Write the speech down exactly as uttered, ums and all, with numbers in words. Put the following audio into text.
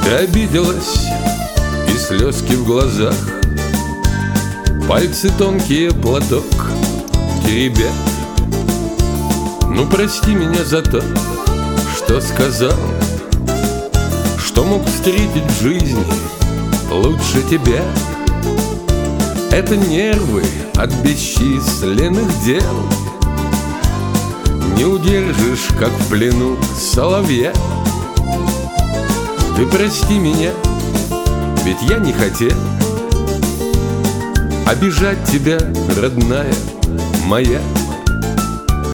Ты обиделась, и слезки в глазах, пальцы тонкие, платок теребят. Ну прости меня за то, что сказал, что мог встретить в жизни лучше тебя. Это нервы от бесчисленных дел, не удержишь, как в плену соловья. Ты прости меня, ведь я не хотел обижать тебя, родная моя.